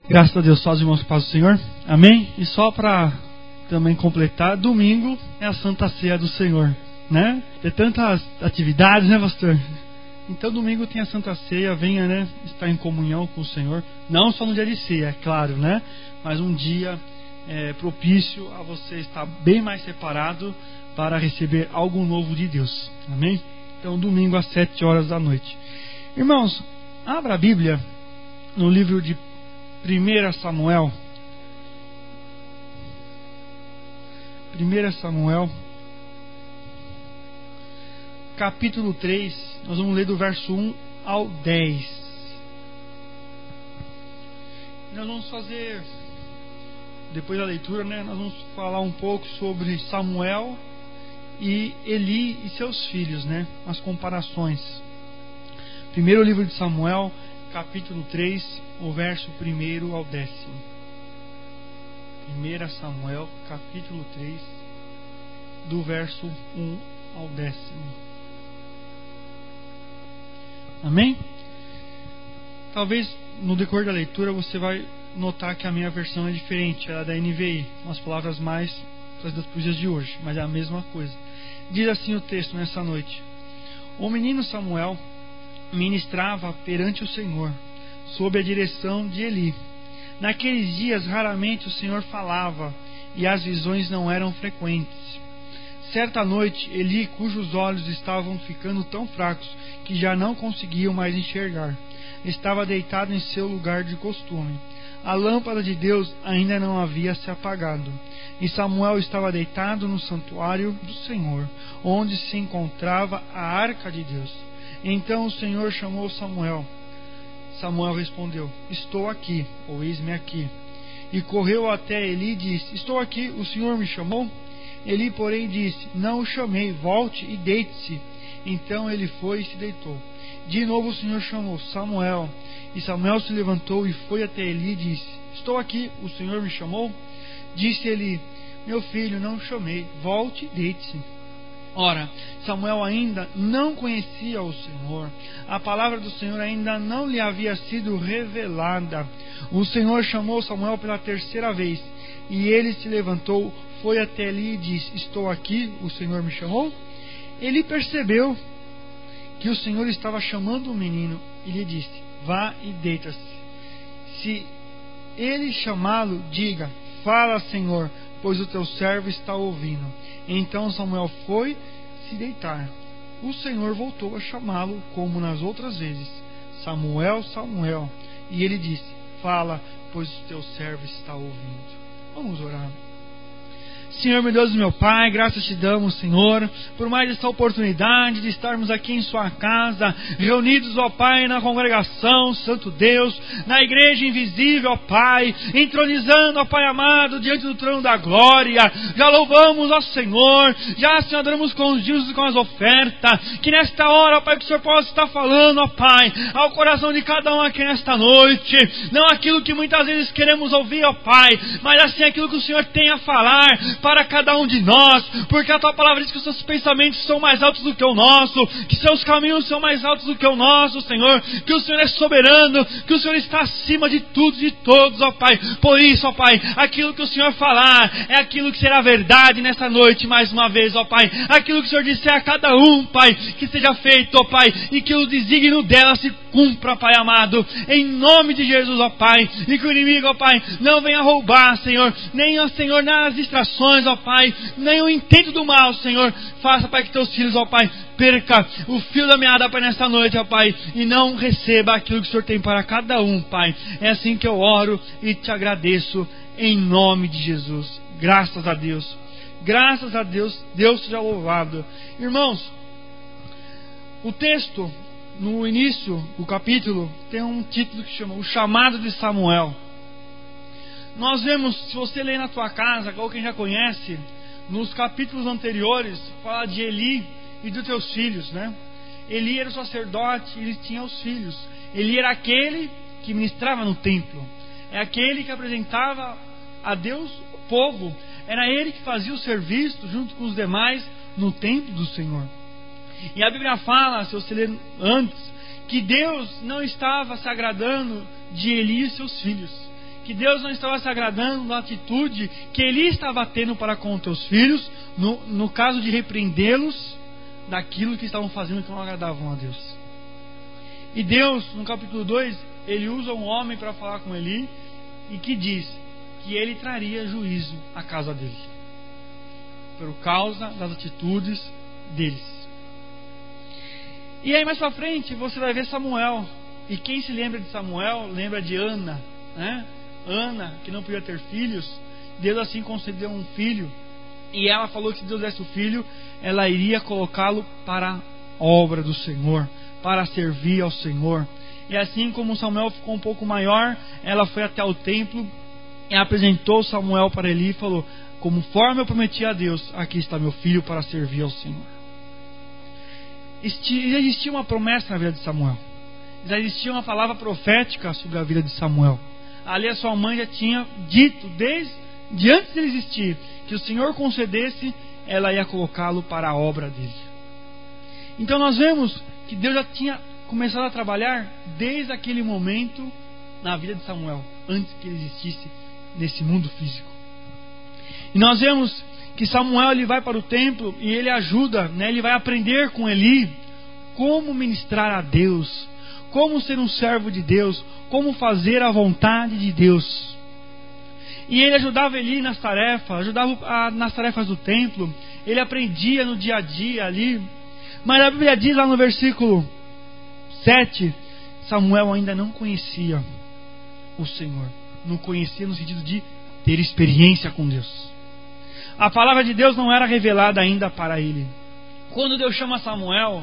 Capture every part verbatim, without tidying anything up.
Graças a Deus, só os irmãos que paz do Senhor. Amém? E só para também completar, domingo é a Santa Ceia do Senhor, né? Tem tantas atividades, né, pastor? Então domingo tem a Santa Ceia, venha, né, estar em comunhão com o Senhor. Não só no dia de ceia, é claro, né? Mas um dia é, propício a você estar bem mais separado para receber algo novo de Deus. Amém? Então domingo às sete horas da noite. Irmãos, abra a Bíblia no livro de primeiro Samuel. primeiro Samuel, capítulo três, nós vamos ler do verso um ao dez. Nós vamos fazer, depois da leitura, né, nós vamos falar um pouco sobre Samuel e Eli e seus filhos, né, as comparações. Primeiro livro de Samuel, capítulo três, o verso primeiro ao décimo. primeiro Samuel, capítulo três, do verso um ao décimo. Amém? Talvez no decorrer da leitura você vai notar que a minha versão é diferente, ela é da N V I, com as palavras mais trazidas para os dias de hoje, mas é a mesma coisa. Diz assim o texto nessa noite: O menino Samuel ministrava perante o Senhor, sob a direção de Eli. Naqueles dias raramente o Senhor falava, e as visões não eram frequentes. Certa noite, Eli, cujos olhos estavam ficando tão fracos que já não conseguiam mais enxergar, estava deitado em seu lugar de costume. A lâmpada de Deus ainda não havia se apagado, e Samuel estava deitado no santuário do Senhor, onde se encontrava a arca de Deus. Então o Senhor chamou Samuel. Samuel respondeu: Estou aqui, ou eis-me aqui. E correu até Eli e disse: Estou aqui, o Senhor me chamou? Eli, porém, disse: Não o chamei, volte e deite-se. Então ele foi e se deitou. De novo o Senhor chamou: Samuel. E Samuel se levantou e foi até Eli e disse: Estou aqui, o Senhor me chamou? Disse Eli: Meu filho, não o chamei, volte e deite-se. Ora, Samuel ainda não conhecia o Senhor, a palavra do Senhor ainda não lhe havia sido revelada. O Senhor chamou Samuel pela terceira vez, e ele se levantou, foi até Eli e disse: Estou aqui, o Senhor me chamou? Ele percebeu que o Senhor estava chamando o menino e lhe disse: Vá e deita-se. Se ele chamá-lo, diga: Fala, Senhor, pois o teu servo está ouvindo. Então Samuel foi se deitar. O Senhor voltou a chamá-lo como nas outras vezes: Samuel, Samuel. E ele disse: Fala, pois o teu servo está ouvindo. Vamos orar. Senhor, meu Deus e meu Pai, graças te damos, Senhor, por mais esta oportunidade de estarmos aqui em sua casa, reunidos, ó Pai, na congregação, Santo Deus, na igreja invisível, ó Pai, entronizando, ó Pai amado, diante do trono da glória. Já louvamos, ó Senhor, já, Senhor, adoramos com os dízimos e com as ofertas, que nesta hora, ó Pai, que o Senhor possa estar falando, ó Pai, ao coração de cada um aqui nesta noite, não aquilo que muitas vezes queremos ouvir, ó Pai, mas assim aquilo que o Senhor tem a falar para cada um de nós, porque a tua palavra diz que os seus pensamentos são mais altos do que o nosso, que seus caminhos são mais altos do que o nosso, Senhor, que o Senhor é soberano, que o Senhor está acima de tudo e de todos, ó Pai. Por isso, ó Pai, aquilo que o Senhor falar é aquilo que será verdade nessa noite, mais uma vez, ó Pai. Aquilo que o Senhor disser a cada um, Pai, que seja feito, ó Pai, e que o desígnio dela se cumpra, Pai amado, em nome de Jesus, ó Pai, e que o inimigo, ó Pai, não venha roubar, Senhor, nem, ó Senhor, nas distrações, ó Pai, nem o intento do mal, Senhor. Faça, Pai, que teus filhos, ó Pai, perca o fio da meada, Pai, nesta noite, ó Pai, e não receba aquilo que o Senhor tem para cada um, Pai. É assim que eu oro e te agradeço em nome de Jesus. Graças a Deus. Graças a Deus. Deus seja louvado. Irmãos, o texto, no início do capítulo, tem um título que chama O Chamado de Samuel. Nós vemos, se você ler na tua casa, ou quem já conhece, nos capítulos anteriores, fala de Eli e dos teus filhos, né? Eli era o sacerdote e ele tinha os filhos. Eli era aquele que ministrava no templo. É aquele que apresentava a Deus o povo. Era ele que fazia o serviço junto com os demais no templo do Senhor. E a Bíblia fala, se você ler antes, que Deus não estava se agradando de Eli e seus filhos, que Deus não estava se agradando na atitude que Eli estava tendo para com os teus filhos, no, no caso de repreendê-los daquilo que estavam fazendo que não agradavam a Deus. E Deus, no capítulo dois, ele usa um homem para falar com Eli e que diz que ele traria juízo à casa dele, por causa das atitudes deles. E aí mais para frente você vai ver Samuel. E quem se lembra de Samuel, lembra de Ana, né? Ana, que não podia ter filhos, Deus assim concedeu um filho. E ela falou que se Deus desse o filho, ela iria colocá-lo para a obra do Senhor, para servir ao Senhor. E assim como Samuel ficou um pouco maior, ela foi até o templo e apresentou Samuel para Eli e falou: conforme eu prometi a Deus, aqui está meu filho para servir ao Senhor. Já existia uma promessa na vida de Samuel, já existia uma palavra profética sobre a vida de Samuel. Ali a sua mãe já tinha dito, desde de antes de ele existir, que o Senhor concedesse, ela ia colocá-lo para a obra dele. Então nós vemos que Deus já tinha começado a trabalhar desde aquele momento na vida de Samuel, antes que ele existisse nesse mundo físico. E nós vemos que Samuel ele vai para o templo e ele ajuda, né? Ele vai aprender com Eli como ministrar a Deus, como ser um servo de Deus, como fazer a vontade de Deus. E ele ajudava Eli nas tarefas, ajudava a, nas tarefas do templo, ele aprendia no dia a dia ali. Mas a Bíblia diz lá no versículo sete, Samuel ainda não conhecia o Senhor, não conhecia no sentido de ter experiência com Deus. A palavra de Deus não era revelada ainda para ele. Quando Deus chama Samuel,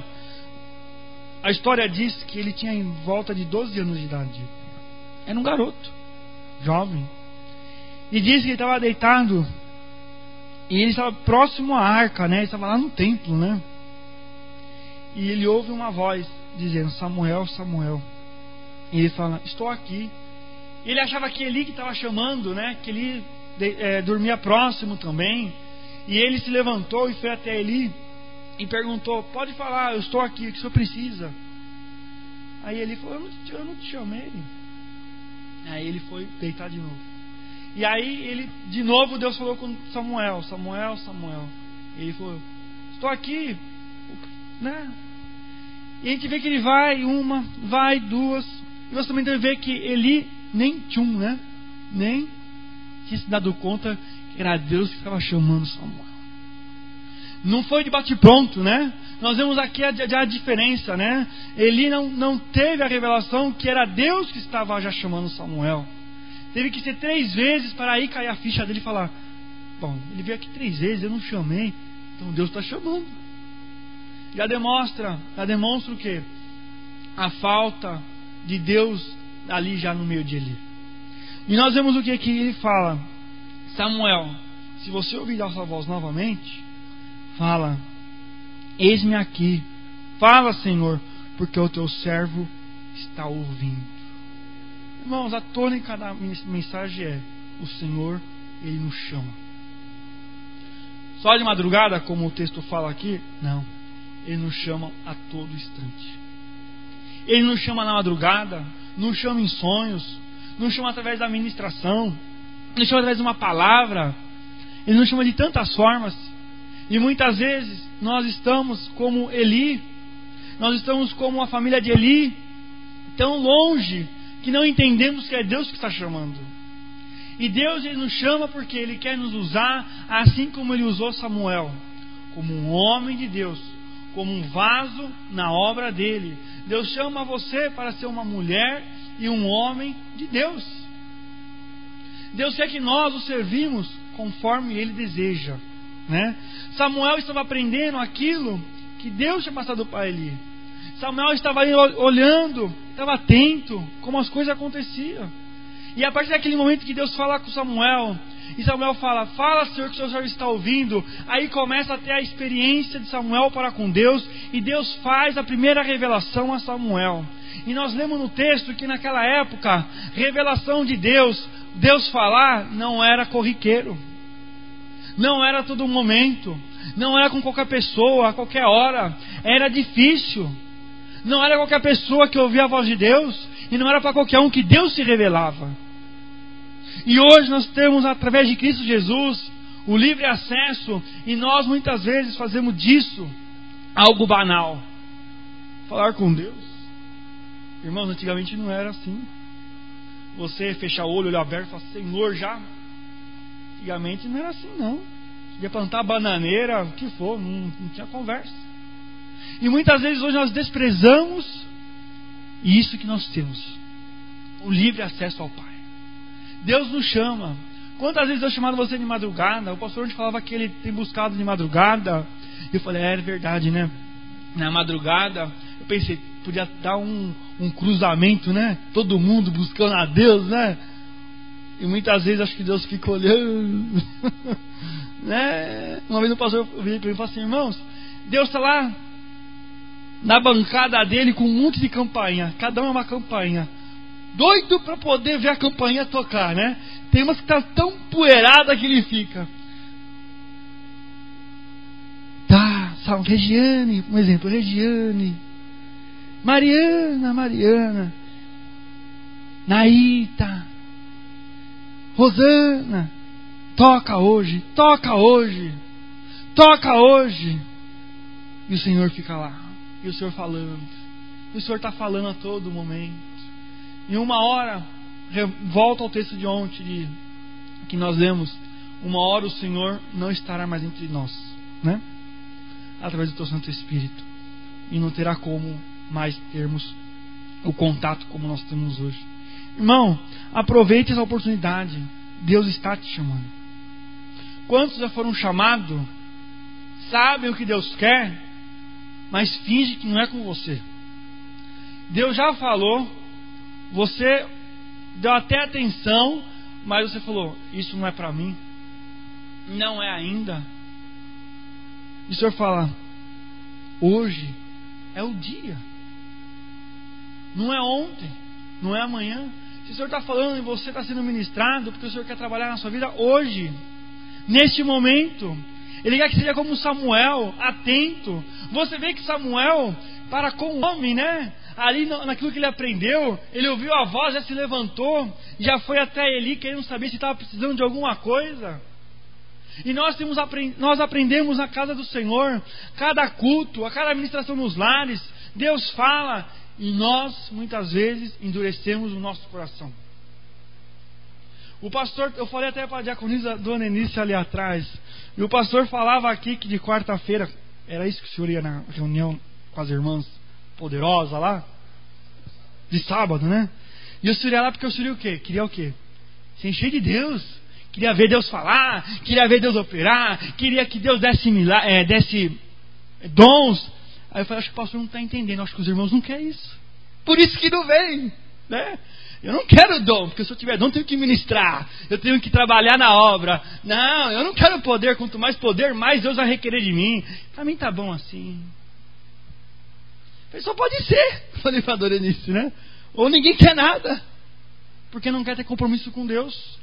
a história diz que ele tinha em volta de doze anos de idade. Era um garoto, jovem. E diz que ele estava deitado e ele estava próximo à arca, né? Ele estava lá no templo, né? E ele ouve uma voz dizendo: Samuel, Samuel. E ele fala: estou aqui. Ele achava que Eli que estava chamando, né? Que Eli é, dormia próximo também. E ele se levantou e foi até Eli e perguntou: pode falar, eu estou aqui, o que o senhor precisa? Aí ele falou: eu não te, eu não te chamei. Aí ele foi deitar de novo. E aí ele, de novo, Deus falou com Samuel: Samuel, Samuel. E ele falou: estou aqui, né? E a gente vê que ele vai uma, vai duas. E você também deve ver que Eli nem tchum, né? Nem tinha se dado conta que era Deus que estava chamando Samuel. Não foi de bate-pronto, né? Nós vemos aqui a, a, a diferença, né? Eli não, não teve a revelação que era Deus que estava já chamando Samuel. Teve que ser três vezes para aí cair a ficha dele e falar: bom, ele veio aqui três vezes, eu não chamei, então Deus está chamando. Já demonstra, já demonstra o quê? A falta de Deus ali já no meio de Eli. E nós vemos o que aqui ele fala: Samuel, se você ouvir a sua voz novamente, fala: eis-me aqui, fala, Senhor, porque o teu servo está ouvindo. Irmãos, a tônica da mensagem é: o Senhor, Ele nos chama. Só de madrugada, como o texto fala aqui? Não. Ele nos chama a todo instante. Ele nos chama na madrugada, nos chama em sonhos, nos chama através da ministração, nos chama através de uma palavra. Ele nos chama de tantas formas. E muitas vezes nós estamos como Eli, nós estamos como a família de Eli, tão longe que não entendemos que é Deus que está chamando. E Deus ele nos chama porque Ele quer nos usar, assim como Ele usou Samuel, como um homem de Deus, como um vaso na obra dele. Deus chama você para ser uma mulher e um homem de Deus. Deus quer que nós o servimos conforme Ele deseja, né? Samuel estava aprendendo aquilo que Deus tinha passado para Eli. Samuel estava aí olhando, estava atento como as coisas aconteciam. E a partir daquele momento que Deus fala com Samuel, e Samuel fala: fala, Senhor, que o Senhor está ouvindo. Aí começa a ter a experiência de Samuel para com Deus, e Deus faz a primeira revelação a Samuel. E nós lemos no texto que naquela época, revelação de Deus, Deus falar não era corriqueiro, não era a todo momento, não era com qualquer pessoa, a qualquer hora, era difícil. Não era qualquer pessoa que ouvia a voz de Deus, e não era para qualquer um que Deus se revelava. E hoje nós temos, através de Cristo Jesus, o livre acesso, e nós muitas vezes fazemos disso algo banal. Falar com Deus. Irmãos, antigamente não era assim. Você fechar o olho, olho aberto e falar, Senhor, já. Antigamente não era assim, não. Ia plantar bananeira, o que for, não, não tinha conversa. E muitas vezes hoje nós desprezamos isso que nós temos, o livre acesso ao Pai. Deus nos chama. Quantas vezes eu chamado você de madrugada? O pastor onde falava que ele tem buscado de madrugada. Eu falei, é, é verdade, né? Na madrugada, eu pensei, podia dar um, um cruzamento, né? Todo mundo buscando a Deus, né? E muitas vezes acho que Deus fica olhando. Né? Uma vez o pastor veio para mim e falou assim, irmãos, Deus está lá na bancada dele com um monte de campainha, cada uma é uma campainha, doido para poder ver a campainha tocar, né? Tem umas que está tão poeirada que ele fica, tá, salve, Regiane, um exemplo, Regiane, Mariana, Mariana, Naíta, Rosana, toca hoje, toca hoje, toca hoje. E o Senhor fica lá, e o Senhor falando, e o Senhor está falando a todo momento. Em uma hora, volta ao texto de ontem de, que nós lemos, uma hora o Senhor não estará mais entre nós, né? Através do teu Santo Espírito, e não terá como mais termos o contato como nós temos hoje. Irmão, aproveite essa oportunidade. Deus está te chamando. Quantos já foram chamados, sabem o que Deus quer, mas finge que não é com você. Deus já falou, você deu até atenção, mas você falou, isso não é para mim, não é ainda. E o Senhor fala, hoje é o dia, não é ontem, não é amanhã. Se o Senhor está falando e você está sendo ministrado, porque o Senhor quer trabalhar na sua vida hoje, neste momento. Ele quer que seja como Samuel, atento. Você vê que Samuel, para com o homem, né? Ali naquilo que ele aprendeu, ele ouviu a voz, já se levantou, já foi até Eli querendo saber se estava precisando de alguma coisa. E nós, temos, nós aprendemos na casa do Senhor, cada culto, a cada ministração nos lares, Deus fala, e nós muitas vezes endurecemos o nosso coração. O pastor, eu falei até para a diaconisa Dona Enícia ali atrás, e o pastor falava aqui que de quarta-feira, era isso que o senhor ia na reunião com as irmãs poderosas lá, de sábado, né? E o senhor ia lá porque o senhor ia o quê? Queria o quê? Se encher de Deus, queria ver Deus falar, queria ver Deus operar, queria que Deus desse, milagre, é, desse dons. Aí eu falei, acho que o pastor não está entendendo, acho que os irmãos não querem isso, por isso que não vem, né? Eu não quero dom, porque se eu tiver dom eu tenho que ministrar, eu tenho que trabalhar na obra. Não, eu não quero poder, quanto mais poder, mais Deus vai requerer de mim. Para mim tá bom assim. Eu falei, só pode ser, falei para a Dona Enícia, né? Ou ninguém quer nada, porque não quer ter compromisso com Deus,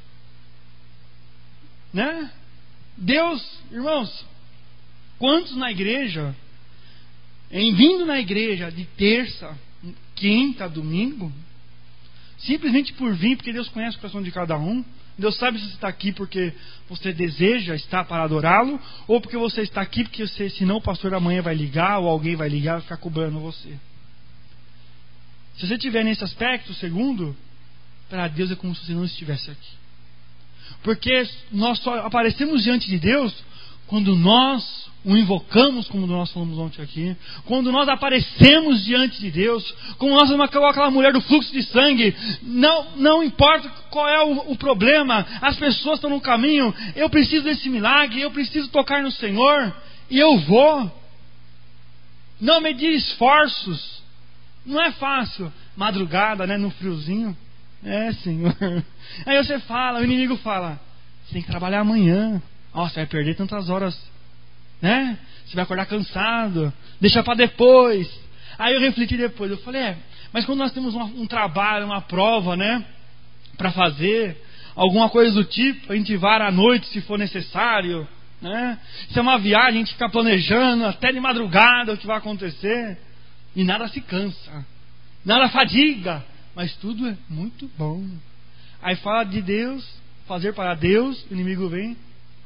né? Deus, irmãos, quantos na igreja, em vindo na igreja de terça, quinta, domingo, simplesmente por vir, porque Deus conhece o coração de cada um. Deus sabe se você está aqui porque você deseja estar para adorá-lo, ou porque você está aqui porque você, senão o pastor amanhã vai ligar, ou alguém vai ligar e ficar cobrando você. Se você estiver nesse aspecto, segundo, para Deus é como se você não estivesse aqui. Porque nós só aparecemos diante de Deus quando nós o invocamos, como nós falamos ontem aqui, quando nós aparecemos diante de Deus, como nós somos aquela mulher do fluxo de sangue. Não, não importa qual é o, o problema, as pessoas estão no caminho, eu preciso desse milagre, eu preciso tocar no Senhor, e eu vou. Não medir esforços, não é fácil. Madrugada, né, no friozinho, é, Senhor. Aí você fala, o inimigo fala, você tem que trabalhar amanhã, nossa, vai perder tantas horas, né? Você vai acordar cansado, deixa para depois. Aí eu refleti depois, eu falei, é, mas quando nós temos um, um trabalho, uma prova, né, para fazer, alguma coisa do tipo, a gente vara à noite se for necessário, né? Se é uma viagem, a gente fica planejando até de madrugada o que vai acontecer, e nada se cansa, nada fadiga, mas tudo é muito bom. Aí fala de Deus, fazer para Deus, o inimigo vem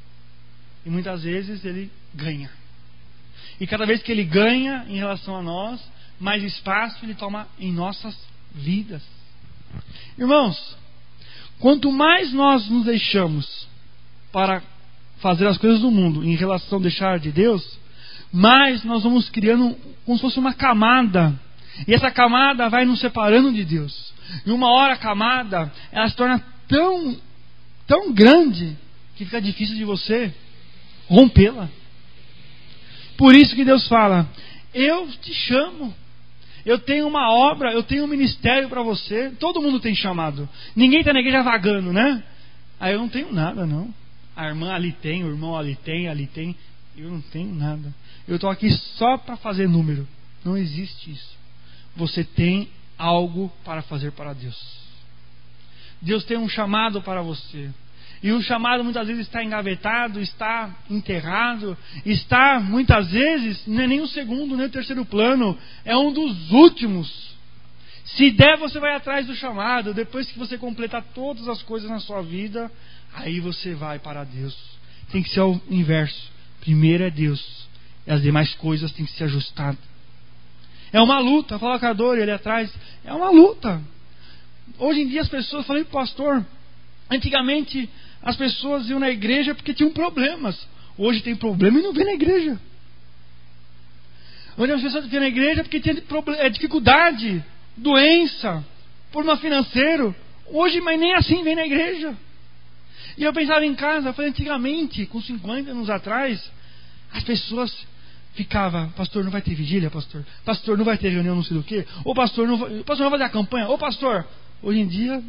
e muitas vezes ele ganha. E cada vez que ele ganha em relação a nós, mais espaço ele toma em nossas vidas. Irmãos, quanto mais nós nos deixamos para fazer as coisas do mundo em relação a deixar de Deus, mais nós vamos criando como se fosse uma camada. E essa camada vai nos separando de Deus. E uma hora a camada, ela se torna tão, tão grande que fica difícil de você rompê-la. Por isso que Deus fala: eu te chamo, eu tenho uma obra, eu tenho um ministério para você. Todo mundo tem chamado. Ninguém está na igreja vagando, né? Aí eu não tenho nada, não. A irmã ali tem, o irmão ali tem, ali tem. Eu não tenho nada. Eu estou aqui só para fazer número. Não existe isso. Você tem algo para fazer para Deus. Deus tem um chamado para você. E o chamado muitas vezes está engavetado, está enterrado, está muitas vezes, não é nem o segundo, nem o terceiro plano, é um dos últimos. Se der, você vai atrás do chamado. Depois que você completar todas as coisas na sua vida, aí você vai para Deus. Tem que ser o inverso. Primeiro é Deus, e as demais coisas têm que ser ajustadas. É uma luta. Fala com a dor ali atrás. É uma luta. Hoje em dia as pessoas, falei para o pastor, antigamente as pessoas iam na igreja porque tinham problemas. Hoje tem problema e não vem na igreja. Hoje as pessoas vêm na igreja porque tinha dificuldade, doença, problema financeiro. Hoje, mas nem assim vem na igreja. E eu pensava em casa, eu falei, antigamente, com cinquenta anos atrás, as pessoas ficavam: pastor, não vai ter vigília, pastor? Pastor, não vai ter reunião, não sei do que? Ou pastor, não vai, pastor, não vai fazer a campanha? Ou pastor, hoje em dia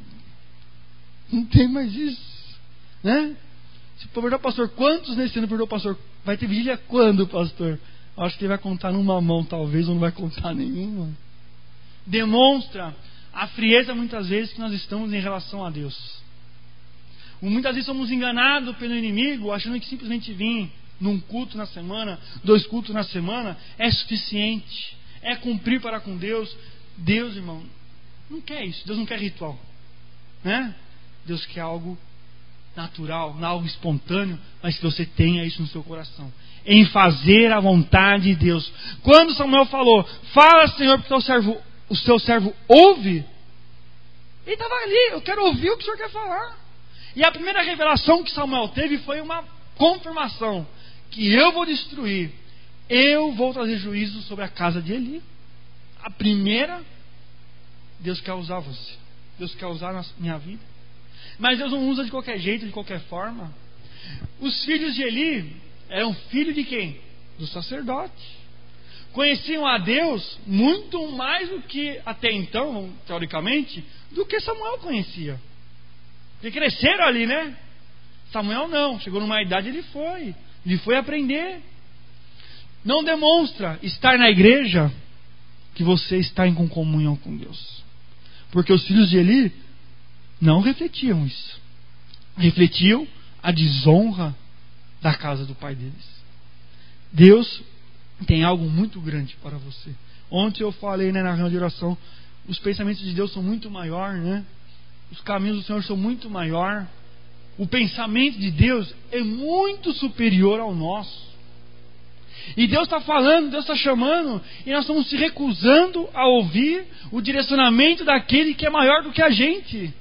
não tem mais isso, né? Se perguntar, pastor, quantos nesse ano perguntou, pastor, vai ter vigília quando, pastor? Eu acho que ele vai contar numa mão, talvez, ou não vai contar nenhuma. Demonstra a frieza, muitas vezes, que nós estamos em relação a Deus. Muitas vezes somos enganados pelo inimigo, achando que simplesmente vir num culto na semana, dois cultos na semana, é suficiente, é cumprir para com Deus. Deus, irmão, não quer isso. Deus não quer ritual, né? Deus quer algo natural, algo espontâneo, mas que você tenha isso no seu coração, em fazer a vontade de Deus. Quando Samuel falou: fala, Senhor, porque o, servo, o seu servo ouve, ele estava ali: eu quero ouvir o que o Senhor quer falar. E a primeira revelação que Samuel teve foi uma confirmação: que eu vou destruir, eu vou trazer juízo sobre a casa de Eli. A primeira, Deus quer usar você, Deus quer usar a minha vida. Mas Deus não usa de qualquer jeito, de qualquer forma. Os filhos de Eli eram filhos de quem? Do sacerdote. Conheciam a Deus muito mais do que até então, teoricamente, do que Samuel conhecia. Porque cresceram ali, né? Samuel não, chegou numa idade, ele foi Ele foi aprender. Não demonstra estar na igreja que você está em comunhão com Deus. Porque os filhos de Eli não refletiam isso. Refletiam a desonra da casa do pai deles. Deus tem algo muito grande para você. Ontem eu falei, né, na reunião de oração, os pensamentos de Deus são muito maiores, né? Os caminhos do Senhor são muito maiores. O pensamento de Deus é muito superior ao nosso. E Deus está falando, Deus está chamando, e nós estamos se recusando a ouvir o direcionamento daquele que é maior do que a gente.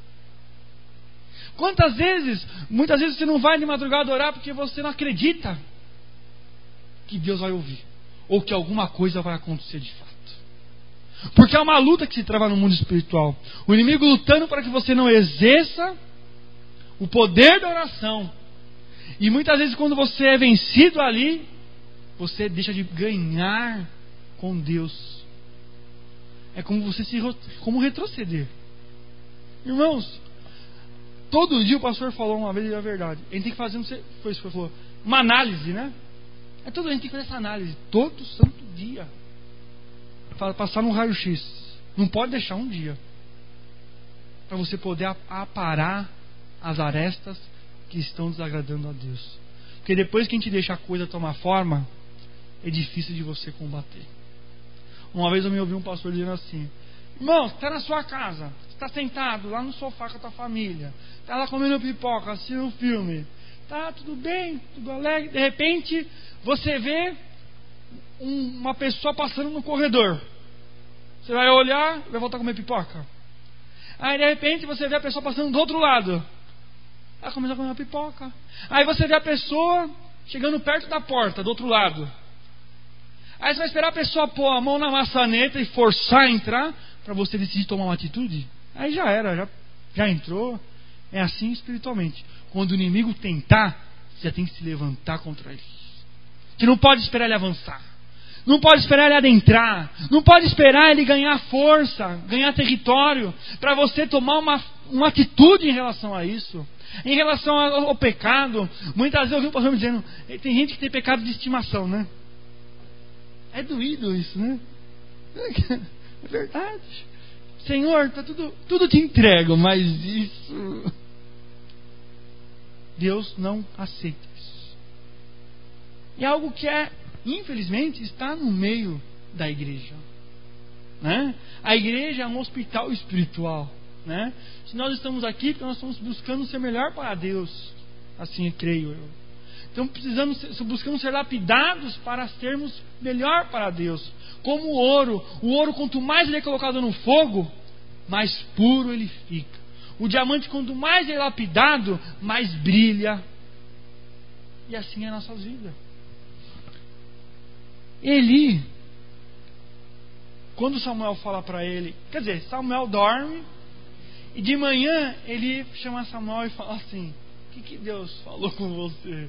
Quantas vezes, muitas vezes você não vai de madrugada orar porque você não acredita que Deus vai ouvir, ou que alguma coisa vai acontecer de fato. Porque é uma luta que se trava no mundo espiritual. O inimigo lutando para que você não exerça o poder da oração. E muitas vezes quando você é vencido ali, você deixa de ganhar com Deus. É como você se como retroceder. Irmãos, todo dia o pastor falou uma vez, e é verdade, a gente tem que fazer, não sei, foi isso que falou, uma análise, né? É todo dia a gente tem que fazer essa análise, todo santo dia. Passar no raio-x. Não pode deixar um dia, para você poder aparar as arestas que estão desagradando a Deus. Porque depois que a gente deixa a coisa tomar forma, é difícil de você combater. Uma vez eu me ouvi um pastor dizendo assim: Irmão, você está na sua casa, você está sentado lá no sofá com a tua família, está lá comendo pipoca, assistindo um filme, tá tudo bem, tudo alegre. De repente, você vê um, uma pessoa passando no corredor. Você vai olhar e vai voltar a comer pipoca. Aí de repente você vê a pessoa passando do outro lado. Ela começa a comer uma pipoca. Aí você vê a pessoa chegando perto da porta, do outro lado. Aí você vai esperar a pessoa pôr a mão na maçaneta e forçar a entrar para você decidir tomar uma atitude. Aí já era, já, já entrou. É assim espiritualmente. Quando o inimigo tentar, você já tem que se levantar contra ele. Você não pode esperar ele avançar. Não pode esperar ele adentrar. Não pode esperar ele ganhar força, ganhar território, para você tomar uma, uma atitude em relação a isso. Em relação ao, ao pecado, muitas vezes eu ouvi o pastor me dizendo, tem gente que tem pecado de estimação, né? É doído isso, né? É verdade. Senhor, tá tudo, tudo te entrego, mas isso... Deus não aceita isso. É algo que é, infelizmente, está no meio da igreja, né? A igreja é um hospital espiritual, né? Se nós estamos aqui, porque nós estamos buscando ser melhor para Deus, assim eu creio eu. Então precisamos, buscamos ser lapidados para sermos melhor para Deus. Como o ouro, o ouro quanto mais ele é colocado no fogo, mais puro ele fica. O diamante quanto mais ele é lapidado, mais brilha. E assim é a nossa vida. Eli, quando Samuel fala para ele, quer dizer, Samuel dorme e de manhã ele chama Samuel e fala assim: o que, que Deus falou com você?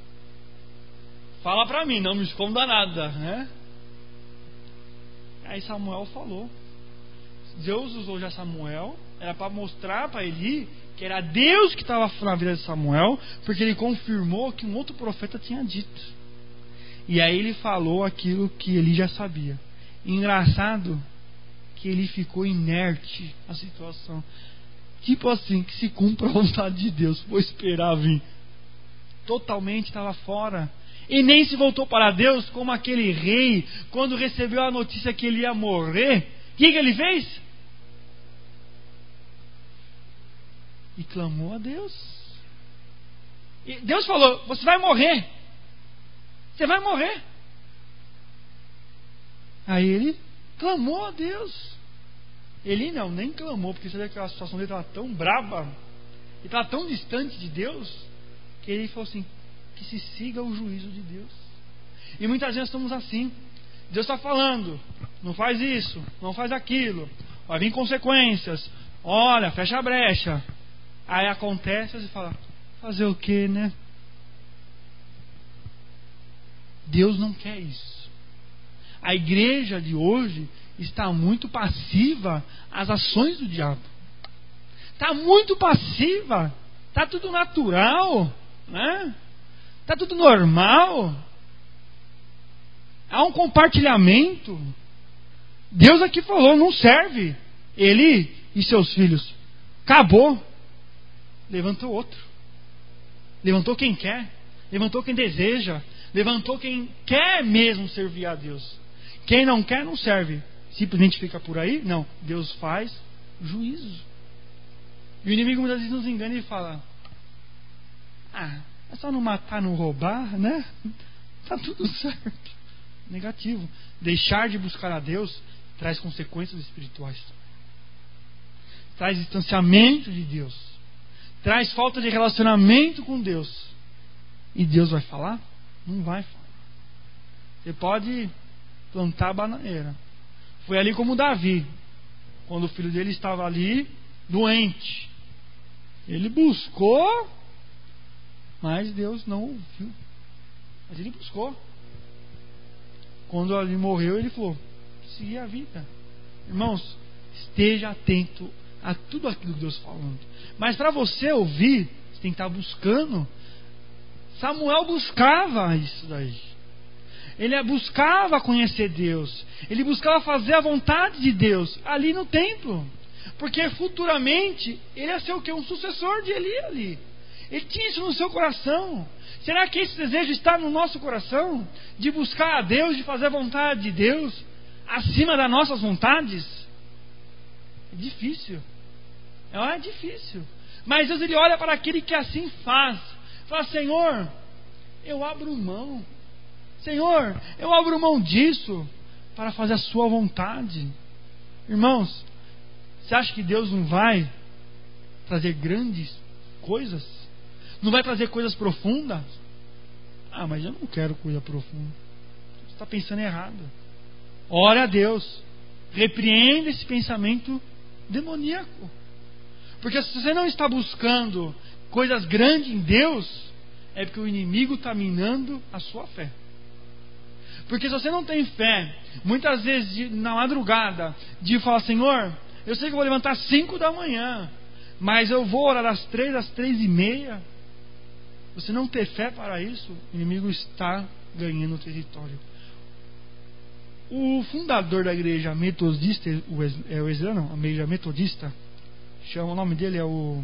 Fala para mim, não me esconda nada, né? Aí Samuel falou. Deus usou já Samuel, era para mostrar para Eli que era Deus que estava na vida de Samuel, porque ele confirmou que um outro profeta tinha dito. E aí ele falou aquilo que Eli já sabia. Engraçado que ele ficou inerte à situação. Tipo assim, que se cumpra a vontade de Deus. Vou esperar vir. Totalmente estava fora. E nem se voltou para Deus como aquele rei, quando recebeu a notícia que ele ia morrer. O que, que ele fez? E clamou a Deus. E Deus falou: você vai morrer. Você vai morrer. Aí ele clamou a Deus. Ele não, nem clamou, porque você vê que a situação dele estava tão braba, ele estava tão distante de Deus, que ele falou assim: que se siga o juízo de Deus. E muitas vezes estamos assim. Deus está falando: não faz isso, não faz aquilo, vai vir consequências, olha, fecha a brecha. Aí acontece e você fala: fazer o que, né? Deus não quer isso. A igreja de hoje está muito passiva às ações do diabo. Está muito passiva. Está tudo natural, né? Está tudo normal. Há um compartilhamento. Deus aqui falou: não serve. Ele e seus filhos. Acabou. Levantou outro. Levantou quem quer. Levantou quem deseja. Levantou quem quer mesmo servir a Deus. Quem não quer, não serve. Simplesmente fica por aí? Não. Deus faz juízo. E o inimigo muitas vezes nos engana e fala: ah, é só não matar, não roubar, né? Tá tudo certo. Negativo. Deixar de buscar a Deus traz consequências espirituais. Traz distanciamento de Deus. Traz falta de relacionamento com Deus. E Deus vai falar? Não vai falar. Você pode plantar a bananeira. Foi ali como Davi, quando o filho dele estava ali doente. Ele buscou, mas Deus não ouviu. Mas ele buscou. Quando ele morreu, ele falou: seguir a vida. Irmãos, esteja atento a tudo aquilo que Deus está falando. Mas para você ouvir, você tem que estar buscando. Samuel buscava isso daí. Ele buscava conhecer Deus. Ele buscava fazer a vontade de Deus ali no templo. Porque futuramente ele ia ser o quê? Um sucessor de Eli ali. Ele tinha isso no seu coração. Será que esse desejo está no nosso coração? De buscar a Deus, de fazer a vontade de Deus acima das nossas vontades? difícil. É difícil. Mas Deus, ele olha para aquele que assim faz. Fala, Senhor, eu abro mão. Senhor, eu abro mão disso para fazer a sua vontade. Irmãos, você acha que Deus não vai trazer grandes coisas? Não vai trazer coisas profundas? Ah, mas eu não quero coisa profunda. Você está pensando errado. Ore a Deus. Repreenda esse pensamento demoníaco. Porque se você não está buscando coisas grandes em Deus, é porque o inimigo está minando a sua fé. Porque se você não tem fé, muitas vezes de, na madrugada, de falar, Senhor, eu sei que eu vou levantar às cinco da manhã, mas eu vou orar das três às três e meia. Você não ter fé para isso, o inimigo está ganhando o território. O fundador da igreja metodista, o é o Wesley, não, a igreja metodista, chama, o nome dele é o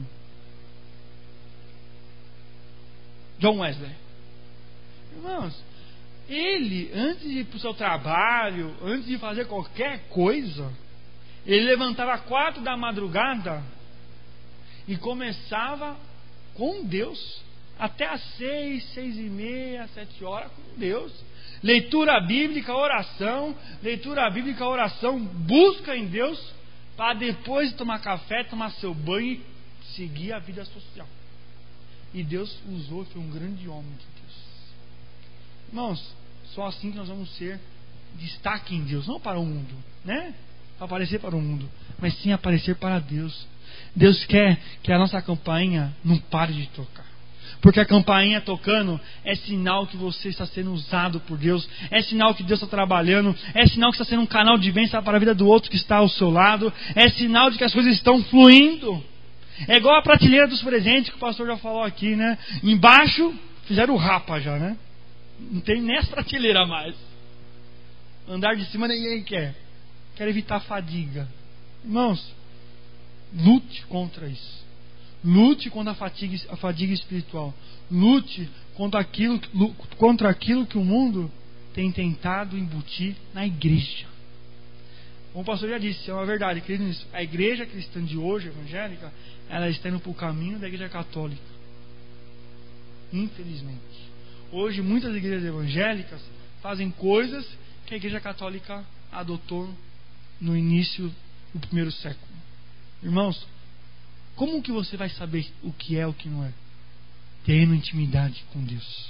John Wesley. Irmãos, ele, antes de ir para o seu trabalho, antes de fazer qualquer coisa, ele levantava às quatro da madrugada e começava com Deus, até às seis, seis e meia, sete horas com Deus. Leitura bíblica, oração, leitura bíblica, oração, busca em Deus, para depois tomar café, tomar seu banho e seguir a vida social. E Deus usou, foi um grande homem de Deus. Irmãos, só assim que nós vamos ser destaque em Deus, não para o mundo, né? Para aparecer para o mundo, mas sim aparecer para Deus. Deus quer que a nossa campainha não pare de tocar. Porque a campainha tocando é sinal que você está sendo usado por Deus, é sinal que Deus está trabalhando, é sinal que está sendo um canal de bênção para a vida do outro que está ao seu lado, é sinal de que as coisas estão fluindo. É igual a prateleira dos presentes que o pastor já falou aqui, né? Embaixo fizeram o rapa já, né? Não tem nem essa prateleira mais. Andar de cima ninguém quer. Quer evitar fadiga. Irmãos, lute contra isso. Lute contra a fadiga, a fadiga espiritual. Lute contra aquilo, contra aquilo que o mundo tem tentado embutir na igreja. Como o pastor já disse, é uma verdade, querido, nisso. A igreja cristã de hoje, evangélica, ela está indo para o caminho da igreja católica. Infelizmente. Hoje muitas igrejas evangélicas fazem coisas que a igreja católica adotou no início do primeiro século. Irmãos, como que você vai saber o que é e o que não é? Tendo intimidade com Deus.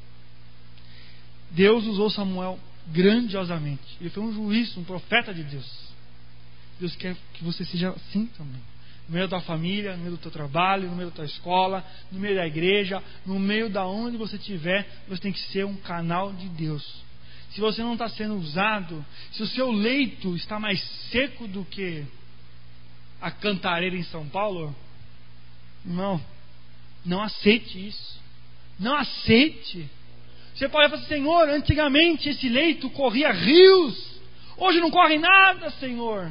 Deus usou Samuel grandiosamente. Ele foi um juiz, um profeta de Deus. Deus quer que você seja assim também. No meio da família, no meio do teu trabalho, no meio da tua escola, no meio da igreja, no meio da onde você estiver, você tem que ser um canal de Deus. Se você não está sendo usado, se o seu leito está mais seco do que a Cantareira em São Paulo, não, não aceite isso. Não aceite. Você pode falar, Senhor, antigamente esse leito corria rios, hoje não corre nada, Senhor.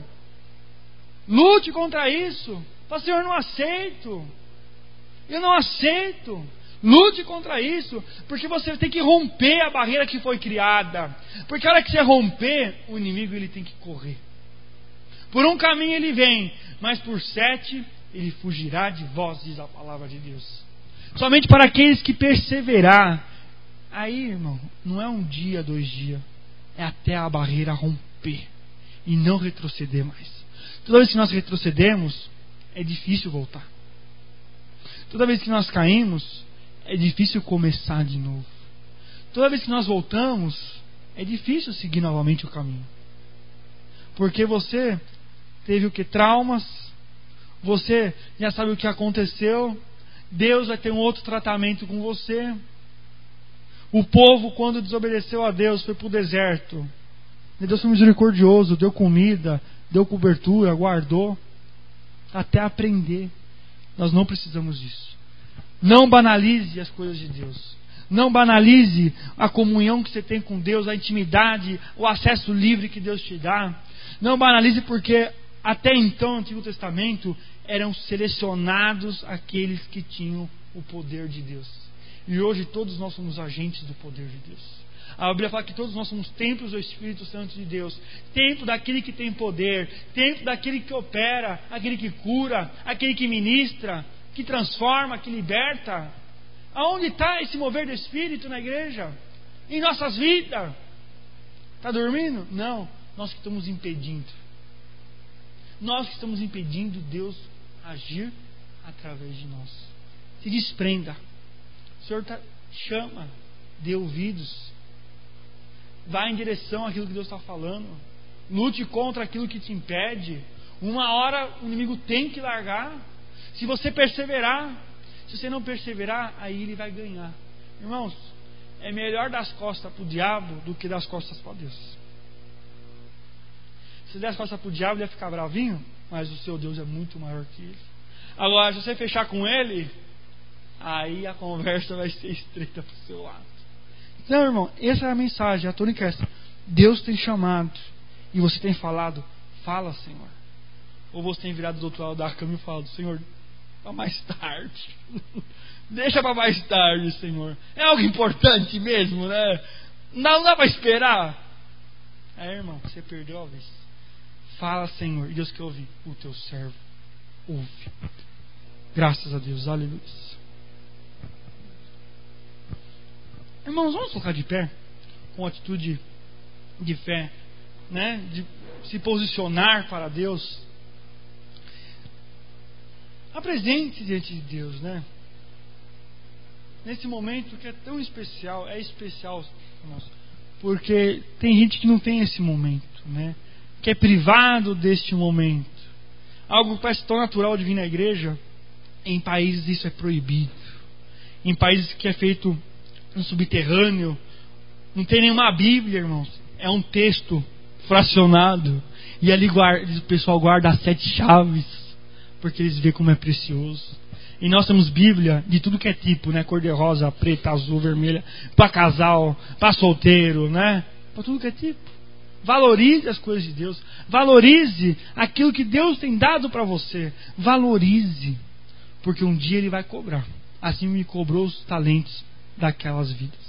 Lute contra isso. Fala, Senhor, não aceito. Eu não aceito. Lute contra isso, porque você tem que romper a barreira que foi criada. Porque a hora que você romper, o inimigo ele tem que correr. Por um caminho ele vem, mas por sete ele fugirá de vós, diz a palavra de Deus. Somente para aqueles que perseverar. Aí, irmão, não é um dia, dois dias, é até a barreira romper e não retroceder mais. Toda vez que nós retrocedemos, é difícil voltar. Toda vez que nós caímos, é difícil começar de novo. Toda vez que nós voltamos, é difícil seguir novamente o caminho. Porque você teve o que? Traumas. Você já sabe o que aconteceu. Deus vai ter um outro tratamento com você. O povo, quando desobedeceu a Deus, foi para o deserto. Deus foi misericordioso, deu comida, deu cobertura, guardou, até aprender. Nós não precisamos disso. Não banalize as coisas de Deus. Não banalize a comunhão que você tem com Deus, a intimidade, o acesso livre que Deus te dá. Não banalize porque até então, no Antigo Testamento, eram selecionados aqueles que tinham o poder de Deus. E hoje todos nós somos agentes do poder de Deus. A Bíblia fala que todos nós somos templos do Espírito Santo de Deus, templo daquele que tem poder, templo daquele que opera, aquele que cura, aquele que ministra, que transforma, que liberta. Aonde está esse mover do Espírito na igreja? Em nossas vidas? Está dormindo? Não, nós que estamos impedindo. Nós que estamos impedindo Deus agir através de nós. Se desprenda. O Senhor tá, chama, dê ouvidos. Vá em direção àquilo que Deus está falando. Lute contra aquilo que te impede. Uma hora o inimigo tem que largar. Se você perseverar, se você não perseverar, aí ele vai ganhar. Irmãos, é melhor dar as costas para o diabo do que dar as costas para Deus. Se der as costas para o diabo, ele vai ficar bravinho, mas o seu Deus é muito maior que ele. Agora, se você fechar com ele, aí a conversa vai ser estreita para o seu lado. Então, irmão, essa é a mensagem, a tônica é essa. Deus tem chamado e você tem falado, fala, Senhor. Ou você tem virado do outro lado da cama e falado, Senhor, para mais tarde. Deixa para mais tarde, Senhor. É algo importante mesmo, né? Não dá para esperar. É, irmão, você perdeu a vez. Fala, Senhor. E Deus quer ouvir. O teu servo ouve. Graças a Deus. Aleluia. Irmãos, vamos colocar de pé com atitude de fé, né? De se posicionar para Deus. Apresente diante de Deus, né? Nesse momento que é tão especial, é especial, irmãos, porque tem gente que não tem esse momento, né? Que é privado deste momento. Algo que parece tão natural de vir na igreja, em países isso é proibido. Em países que é feito no subterrâneo, não tem nenhuma Bíblia, irmãos. É um texto fracionado. E ali guarda, o pessoal guarda as sete chaves, porque eles veem como é precioso. E nós temos Bíblia de tudo que é tipo, né? Cor de rosa, preta, azul, vermelha, para casal, para solteiro, né? Para tudo que é tipo. Valorize as coisas de Deus. Valorize aquilo que Deus tem dado para você. Valorize, porque um dia Ele vai cobrar. Assim me cobrou os talentos daquelas vidas.